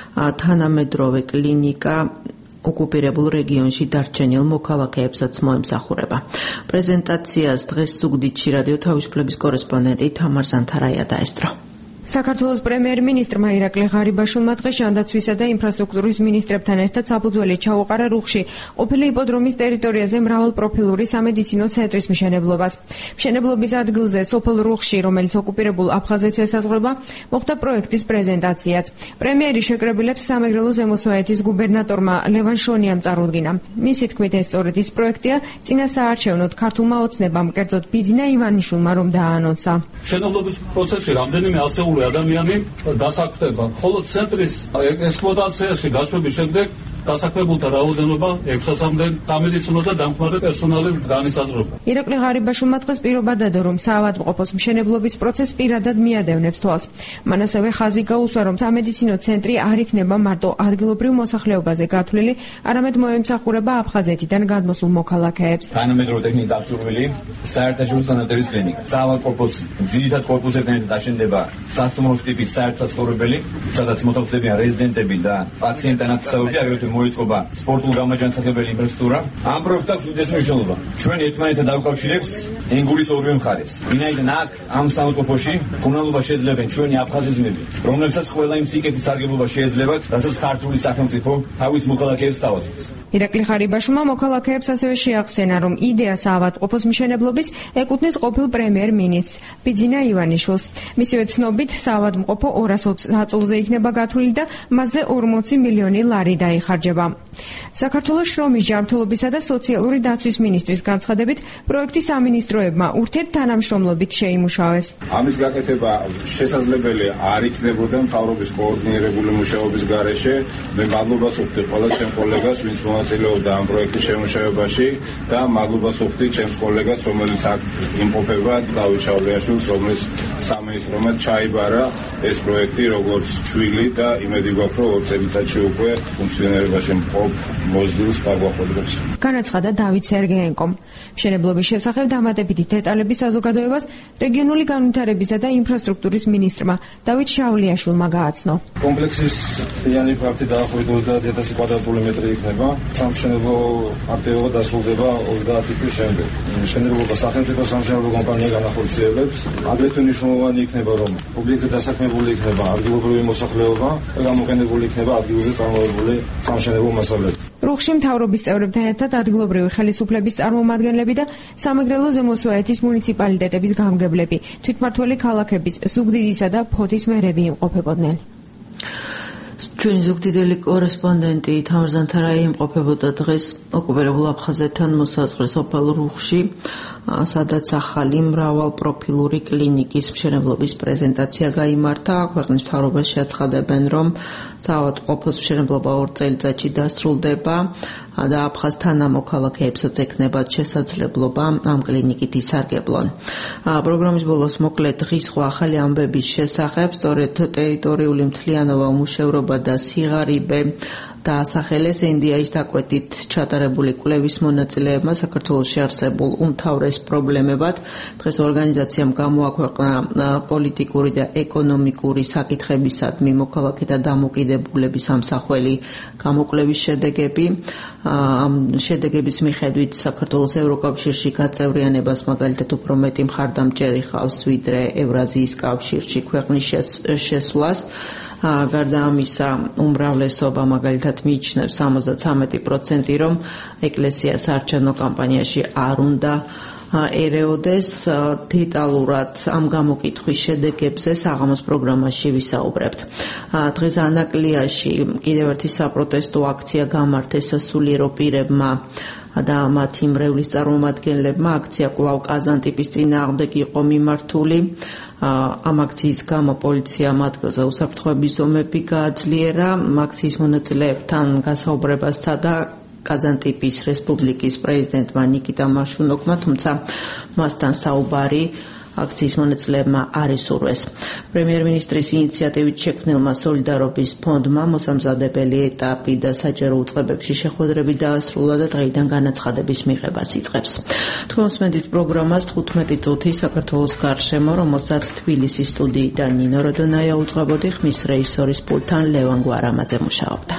თანამედროვე კლინიკა ოკუპირებულ რეგიონში დარჩენილ მოქალაქეებსაც მოემსახურება. პრეზენტაციას დღეს ზუგდიდში რადიო თავისუფლების კორესპონდენტი თამარ ზანთარაია დაესწრო. საქართველოს პრემიერ-მინისტრმა ირაკლი ღარიბაშვილმა დღეს ჟანდაცვისა და ინფრასტრუქტურის მინისტრებთან ერთად საფუძველი ჩაუყარა რუხში ყოფილი იპოდრომის ტერიტორიაზე მრავალპროფილური სამედიცინო ცენტრის მშენებლობას. მშენებლობის ადგილზე სოფელ რუხში, რომელიც ოკუპირებულ აფხაზეთს ესაზღვრება, მოხდა პროექტის პრეზენტაციაც. პრემიერი შეკრებილებს სამეგრელო ზემო სვანეთის გუბერნატორმა ლევან შონიამ წარუდგინა. მისი თქმით, ეს სწორედ ის პროექტია, წინა საარჩევნოდ ქართულმა ოცნებამ, კერძოდ ბიძინა ივანიშვილმა რომ დააანონსა. მშენებლობის პროცესში რამდენიმე ასეული ადამიანი დასაქმდება, ხოლო ცენტრის ექსპლუატაციაში გაშვების შემდეგ დასაქმებულთა რაოდენობა ექვსასამდე სამედიცინო და დამხმარე პერსონალი განისაზღვრება. ირაკლი ღარიბაშვილმა დღეს პირობა დადო, რომ საავადმყოფოს მშენებლობის პროცესს პირადად მიადევნებს თვალს. მან ასევე ხაზი გაუსვა, რომ სამედიცინო ცენტრი არ იქნება მარტო ადგილობრივ მოსახლეობაზე გათვლილი, არამედ მოემსახურება აფხაზეთიდან გადმოსულ მოქალაქეებს. თანამედროვე ტექნიკით აღჭურვილი საერთაშორისო განათლების კლინიკა. საავადმყოფოს ძირითად კორპუსებთან ერთად აშენდება სასტუმროს ტიპის საერთო საცხოვრებელი, სადაც მოთავსდებიან რეზიდენტები და პაციენტანაცვლები, აგრეთვე მოიწყობა სპორტულ გამაჯანსაღებელი ინფრასტრუქტურა. ამ პროექტს აქვს უდიდესი მნიშვნელობა. ჩვენ ერთმანეთთან დავკავშირებს ენგურის ორივე მხარეს. ვინაიდან აქ ამ საავადმყოფოში მკურნალობა შეძლებენ ჩვენი აფხაზიზმები, რომლებსაც ყველა იმ სიკეთის სარგებლობა შეეძლებათ, რასაც ქართული სახელმწიფო თავის მოქალაქეებს თავაზობს. ირაკლი ღარიბაშვილმა მოქალაქეებს ასევე შეახსენა, რომ იდეა საავადმყოფოს მშენებლობის ეკუთვნის ყოფილ პრემიერ-მინისტრს ბიძინა ივანიშვილს. მისივე ცნობით, საავადმყოფო ორას ოცდაათ წელზე იქნება გათვლილი და მასზე ორმოცი მილიონი ლარი დაიხარჯება. საქართველოს შრომის ჯანმრთელობისა და სოციალური დაცვის მინისტრის განცხადებით, პროექტი სამინისტროებმა ურთიერთთანამშრომლობით შეიმუშავეს. ამის გაკეთება შესაძლებელი არ იქნებოდა მთავრობის კოორდინირებული მუშაობის გარეშე. მე მადლობას ვუხდი ყველა ჩემ კოლეგას, ვინც მონაწილეობდა ამ პროექტის შემუშავებაში და მადლობას ვუხდი ჩემს კოლეგას, რომელიც აქ იმყოფება, დავით შავლეაშვილს, რომელიც სამინისტრომაც ჩაიბარა ეს პროექტი როგორც ჩვილი და იმედი გვაქვს, რომ ორ წელიწადში უკვე ფუნქციონირებაში მყოფ მოზრდილს დაგვაყოლებს. განაცხადა დავით სერგეენკომ. მშენებლობის შესახებ დამატებითი დეტალები საზოგადოებას რეგიონული განვითარებისა და ინფრასტრუქტურის მინისტრმა დავით შავლეაშვილმა გააცნო. კომპლექსის მთლიანი ფართი დაახლოებით ოცდაათი ათასი კვადრატული მეტრი იქნება. სამშენებლო აქტივობა დასრულდება ოცდაათი თვის შემდეგ. მშენებლობა სახელმწიფო სამშენებლო კომპანია განახორციელებს. აგრეთვე მნიშვნელოვანი იქნება, რომ ობიექტზე დასაქმებული იქნება ადგილობრივი მოსახლეობა და გამოყენებული იქნება ადგილზე წარმოებული სამშენებლო მასალები. რუხში მთავრობის წევრებთან ერთად ადგილობრივი ხელისუფლების წარმომადგენლები და სამეგრელო ზემო-სვაეთის მუნიციპალიტეტების გამგებლები, თვითმმართველი ქალაქების ზუგდიდისა და ფოთის მერები იმყოფებოდნენ. ჩვენი ზუგდიდელი კორესპონდენტი თამარ ზანთარაი იმყოფებოდა დღეს ოკუპირებულ აფხაზეთთან მოსაზღვრე სოფელ რუხში, სადაც ახალი მრავალპროფილური კლინიკის მშენებლობის პრეზენტაცია გაიმართა. ქვეყნის მთავრობას შეაცხადებენ, რომ საავადმყოფოს მშენებლობა ორ წელიწადში დასრულდება და აფხაზთან ამოქალაქეებსაც ექნებათ შესაძლებლობა ამ კლინიკით ისარგებლონ. პროგრამის ბოლოს მოკლედ დღის სხვა ახალი ამბების შესახებ, სწორედ ტერიტორიული მთლიანობა, უმუშევრობა და სიღარიბე დაასახელეს ენდიაის დაკვეთით ჩატარებული კვლევის მონაწილეებმა საქართველოში არსებულ უმთავრეს პრობლემებად. დღეს ორგანიზაციამ გამოაქვეყნა პოლიტიკური და ეკონომიკური საკითხებისადმი მოქალაქეთა დამოკიდებულების ამსახველი გამოკვლევის შედეგები. ამ შედეგების მიხედვით საქართველოს ევროკავშირში გაწევრიანებას მაგალითად უფრო მეტი მხარდამჭერი ხავს ვიდრე ევრაზიის კავშირში ქვეყნის შესვლას. გარდა ამისა, უმრავლესობა მაგალითად მიიჩნევს სამოცდათვრამეტი პროცენტი, რომ ეკლესიას არჩევნო კამპანიაში არ უნდა ერეოდეს. დეტალურად ამ გამოკითხვის შედეგებზე საღამოს პროგრამაში ვისაუბრებთ. დღეს ანაკლიაში კიდევ ერთი საპროტესტო აქცია გამართეს სასულიერო პირებმა და მათი მრევლის წარმომადგენლებმა. აქცია კვლავ კაზანტიპის წინააღმდეგ იყო მიმართული. ამ აქციის გამო პოლიციამ ადგილზე უსაფრთხოების ზომები გააძლიერა. აქციის მონაწილეებთან გასაუბრებას სცადა კაზანტიპის რესპუბლიკის პრეზიდენტმა ნიკიტა მაშუნოკმა, თუმცა მასთან საუბარი აქციის მონაწილეებმა არ ისურვეს. პრემიერ-მინისტრის ინიციატივით შექმნილმა სოლიდარობის ფონდმა მოსამზადებელი ეტაპი და საჯარო უწყებებში შეხვედრები დაასრულა და დღეიდან განაცხადების მიღებას იწყებს. თქვენ უსმენთ პროგრამას თხუთმეტი წუთი საქართველოს გარშემო, რომელსაც თბილისის სტუდიიდან ნინო როდონაია უძღვებოდი, ხმის რეჟისორის პულტთან ლევან გვარამაძე მუშაობდა.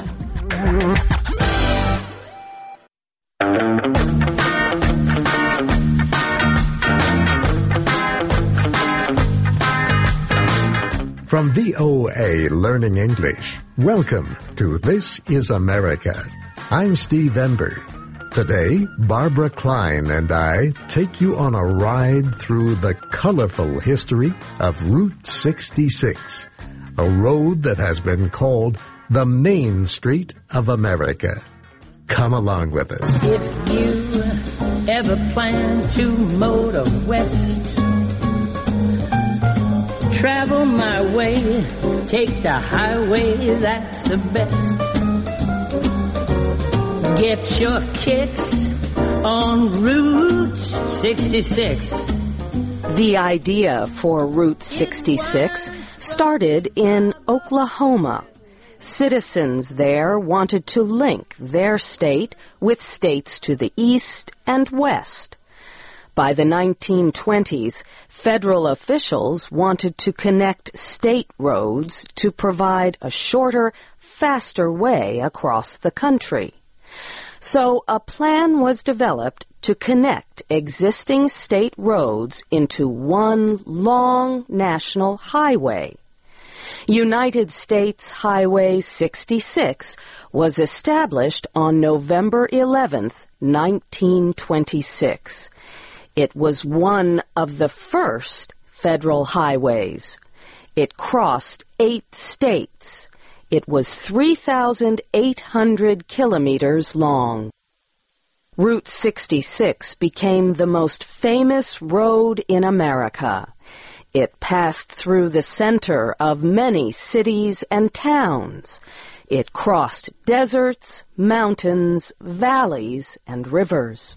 From V O A Learning English, welcome to This is America. I'm Steve Ember. Today, Barbara Klein and I take you on a ride through the colorful history of Route sixty-six, a road that has been called the Main Street of America. Come along with us. If you ever plan to motor west, travel my way, take the highway, that's the best. Get your kicks on Route sixty-six. The idea for Route sixty-six started in Oklahoma. Citizens there wanted to link their state with states to the east and west. By the nineteen twenties, federal officials wanted to connect state roads to provide a shorter, faster way across the country. So a plan was developed to connect existing state roads into one long national highway. United States Highway sixty-six was established on November eleventh, nineteen twenty-six. It was one of the first federal highways. It crossed eight states. It was three thousand eight hundred kilometers long. Route sixty-six became the most famous road in America. It passed through the center of many cities and towns. It crossed deserts, mountains, valleys, and rivers.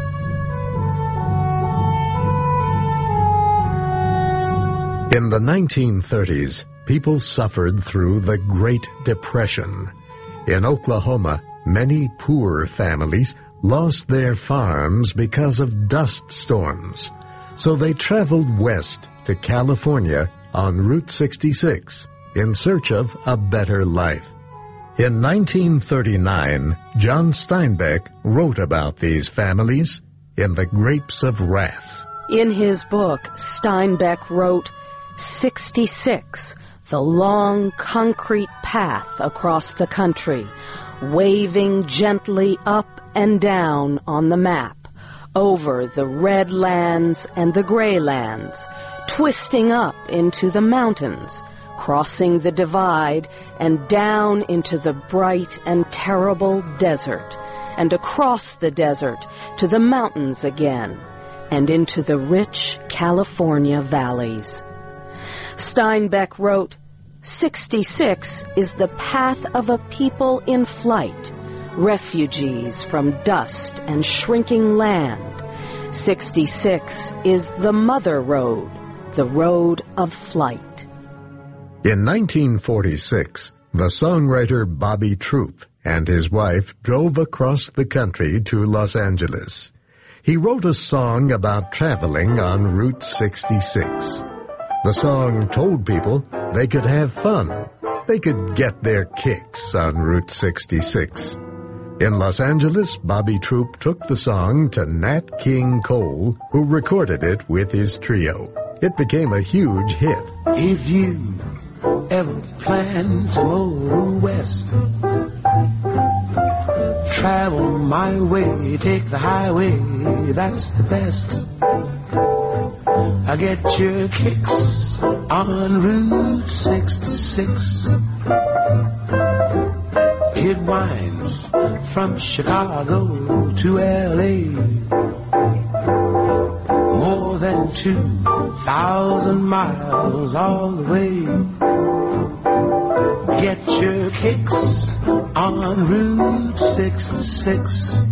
In the nineteen thirties, people suffered through the Great Depression. In Oklahoma, many poor families lost their farms because of dust storms. So they traveled west to California on Route sixty-six in search of a better life. In nineteen thirty-nine, John Steinbeck wrote about these families in The Grapes of Wrath. In his book, Steinbeck wrote, sixty-six, the long concrete path across the country, waving gently up and down on the map, over the red lands and the gray lands, twisting up into the mountains, crossing the divide and down into the bright and terrible desert, and across the desert to the mountains again, and into the rich California valleys. Steinbeck wrote, sixty-six is the path of a people in flight, refugees from dust and shrinking land. sixty-six is the mother road, the road of flight. In nineteen forty-six, the songwriter Bobby Troup and his wife drove across the country to Los Angeles. He wrote a song about traveling on Route sixty-six. The song told people they could have fun. They could get their kicks on Route sixty-six. In Los Angeles, Bobby Troup took the song to Nat King Cole, who recorded it with his trio. It became a huge hit. If you ever plan to go west, travel my way, take the highway, that's the best. I get your kicks on Route sixty-six. It winds from Chicago to L A, more than two thousand miles all the way. Get your kicks on Route sixty-six.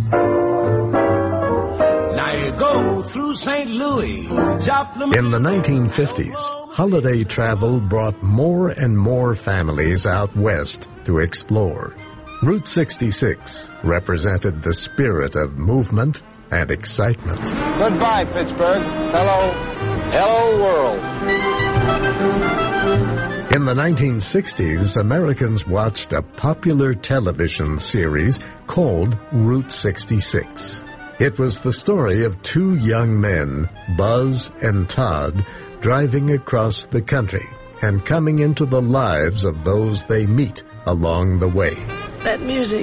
Now you go through Saint Louis, Joplin. In the nineteen fifties, holiday travel brought more and more families out west to explore. Route sixty-six represented the spirit of movement and excitement. Goodbye, Pittsburgh. Hello, hello, world. In the nineteen sixties, Americans watched a popular television series called Route sixty-six. It was the story of two young men, Buzz and Todd, driving across the country and coming into the lives of those they meet along the way. That music.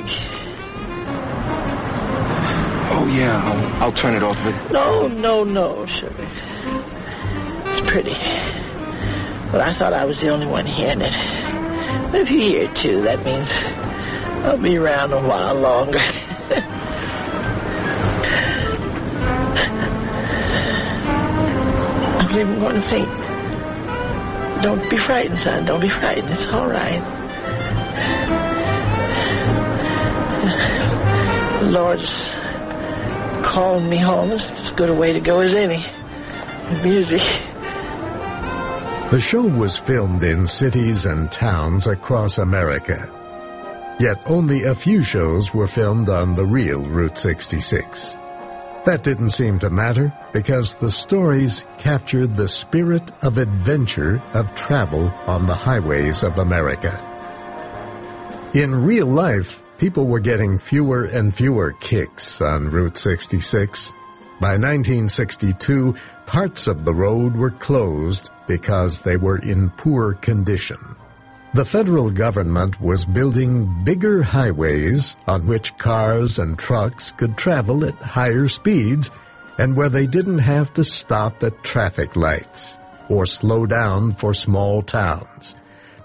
Oh, yeah, I'll, I'll turn it off. But... No, no, no, sugar. It's pretty. But I thought I was the only one hearing it. But if you hear it too, that means I'll be around a while longer. I'm even going to faint. Don't be frightened, son. Don't be frightened. It's all right. The Lord's calling me home. It's as good a way to go as any. The music. The show was filmed in cities and towns across America. Yet only a few shows were filmed on the real Route sixty-six. That didn't seem to matter because the stories captured the spirit of adventure of travel on the highways of America. In real life, people were getting fewer and fewer kicks on Route sixty-six. By nineteen sixty-two, parts of the road were closed because they were in poor condition. The federal government was building bigger highways on which cars and trucks could travel at higher speeds and where they didn't have to stop at traffic lights or slow down for small towns.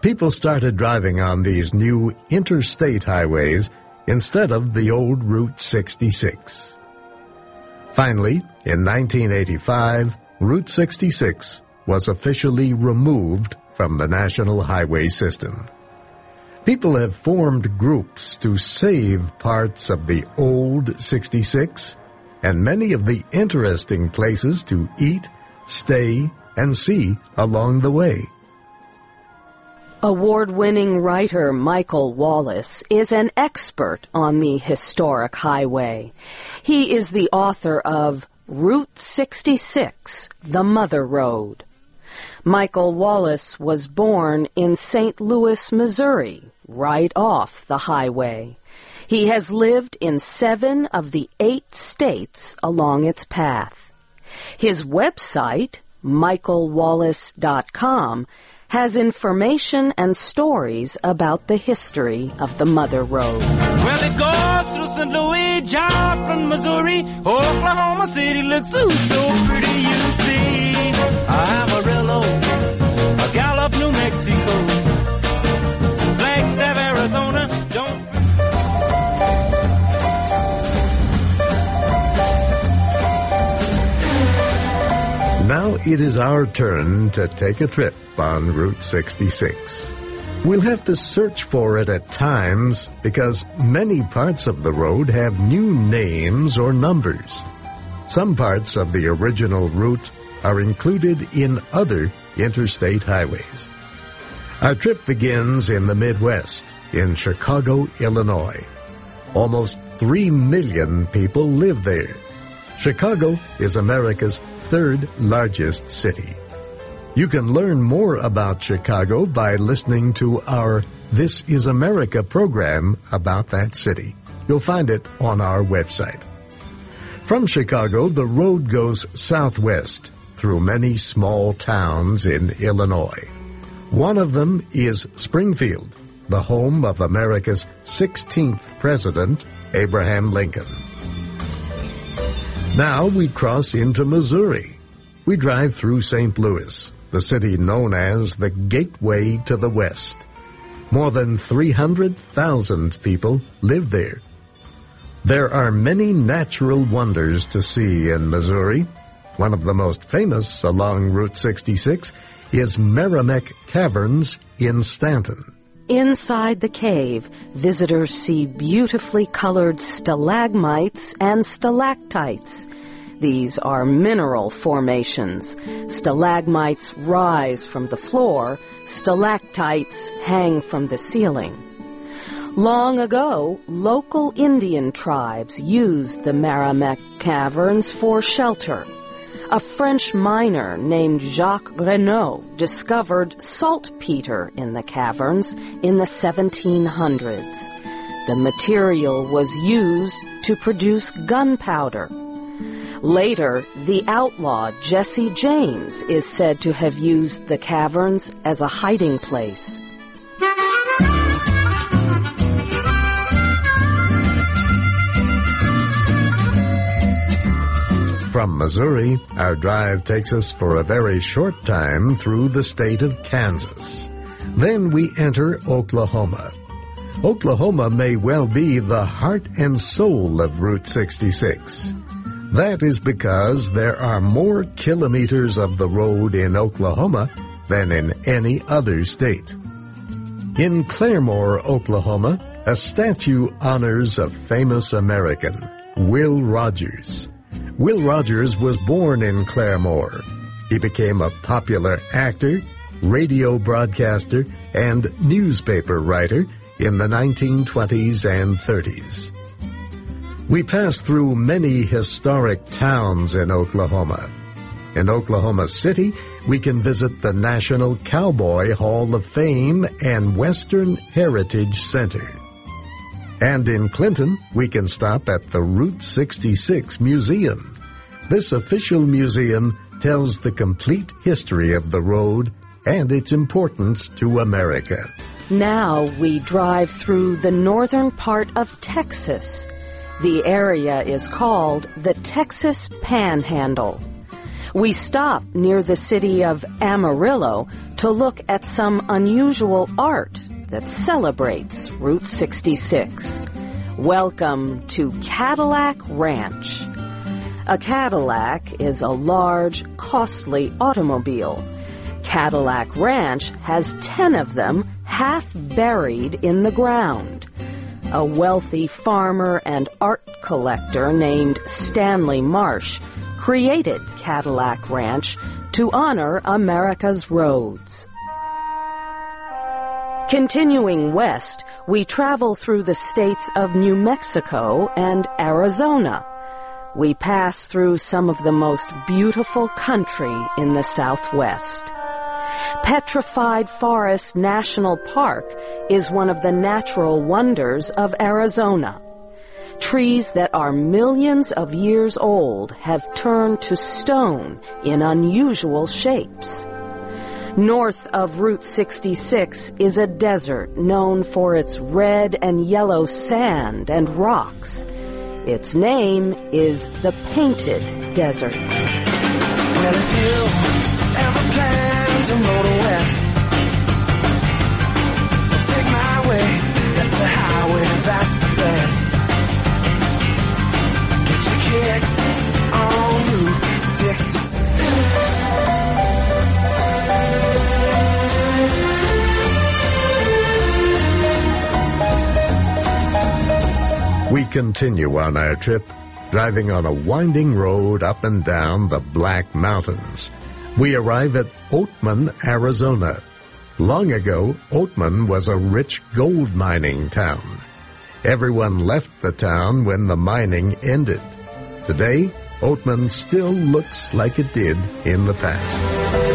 People started driving on these new interstate highways instead of the old Route sixty-six. Finally, in nineteen eighty-five, Route sixty-six was officially removed from the national highway system. People have formed groups to save parts of the old sixty-six and many of the interesting places to eat, stay, and see along the way. Award-winning writer Michael Wallace is an expert on the historic highway. He is the author of Route sixty-six, The Mother Road. Michael Wallace was born in Saint Louis, Missouri, right off the highway. He has lived in seven of the eight states along its path. His website, michael wallace dot com, has information and stories about the history of the Mother Road. Well, it goes through Saint Louis, Joplin, Missouri, Oklahoma City looks so, so pretty, you see. Amarillo, Gallup, New Mexico, Flagstaff, Arizona, don't... Now it is our turn to take a trip on Route sixty-six. We'll have to search for it at times because many parts of the road have new names or numbers. Some parts of the original route are included in other interstate highways. Our trip begins in the Midwest, in Chicago, Illinois. Almost three million people live there. Chicago is America's third largest city. You can learn more about Chicago by listening to our This is America program about that city. You'll find it on our website. From Chicago, the road goes southwest through many small towns in Illinois. One of them is Springfield, the home of America's sixteenth president, Abraham Lincoln. Now we cross into Missouri. We drive through Saint Louis, the city known as the Gateway to the West. More than three hundred thousand people live there. There are many natural wonders to see in Missouri. One of the most famous along Route sixty-six is Meramec Caverns in Stanton. Inside the cave, visitors see beautifully colored stalagmites and stalactites. These are mineral formations. Stalagmites rise from the floor, stalactites hang from the ceiling. Long ago, local Indian tribes used the Meramec Caverns for shelter. A French miner named Jacques Renaud discovered saltpeter in the caverns in the seventeen hundreds. The material was used to produce gunpowder. Later, the outlaw Jesse James is said to have used the caverns as a hiding place. From Missouri, our drive takes us for a very short time through the state of Kansas. Then we enter Oklahoma. Oklahoma may well be the heart and soul of Route sixty-six. That is because there are more kilometers of the road in Oklahoma than in any other state. In Claremore, Oklahoma, a statue honors a famous American, Will Rogers. Will Rogers was born in Claremore. He became a popular actor, radio broadcaster, and newspaper writer in the nineteen twenties and thirties. We pass through many historic towns in Oklahoma. In Oklahoma City, we can visit the National Cowboy Hall of Fame and Western Heritage Center. And in Clinton, we can stop at the Route sixty-six Museum. This official museum tells the complete history of the road and its importance to America. Now we drive through the northern part of Texas. The area is called the Texas Panhandle. We stop near the city of Amarillo to look at some unusual art that celebrates Route sixty-six. Welcome to Cadillac Ranch. A Cadillac is a large, costly automobile. Cadillac Ranch has ten of them half buried in the ground. A wealthy farmer and art collector named Stanley Marsh created Cadillac Ranch to honor America's roads. Continuing west, we travel through the states of New Mexico and Arizona. We pass through some of the most beautiful country in the Southwest. Petrified Forest National Park is one of the natural wonders of Arizona. Trees that are millions of years old have turned to stone in unusual shapes. North of Route sixty-six is a desert known for its red and yellow sand and rocks. Its name is the Painted Desert. Well, if you ever plan to motor west, take my way, that's the highway, that's the best. Get your kicks on Route sixty-six. We continue on our trip, driving on a winding road up and down the Black Mountains. We arrive at Oatman, Arizona. Long ago, Oatman was a rich gold mining town. Everyone left the town when the mining ended. Today, Oatman still looks like it did in the past.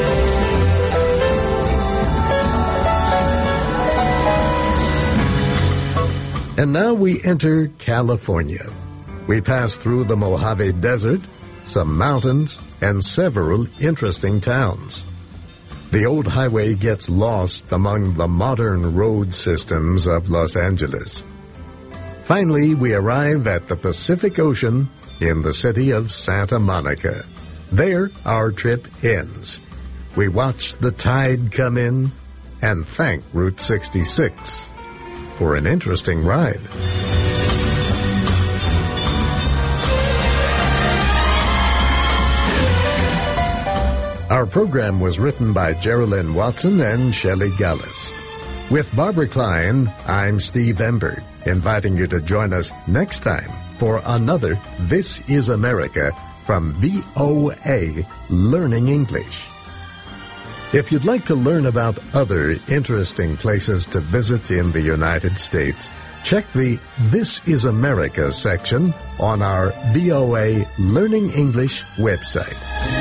And now we enter California. We pass through the Mojave Desert, some mountains, and several interesting towns. The old highway gets lost among the modern road systems of Los Angeles. Finally, we arrive at the Pacific Ocean in the city of Santa Monica. There, our trip ends. We watch the tide come in and thank Route sixty-six for an interesting ride. Our program was written by Geraldine Watson and Shelley Gallus. With Barbara Klein, I'm Steve Ember, inviting you to join us next time for another This is America from V O A Learning English. If you'd like to learn about other interesting places to visit in the United States, check the This is America section on our V O A Learning English website.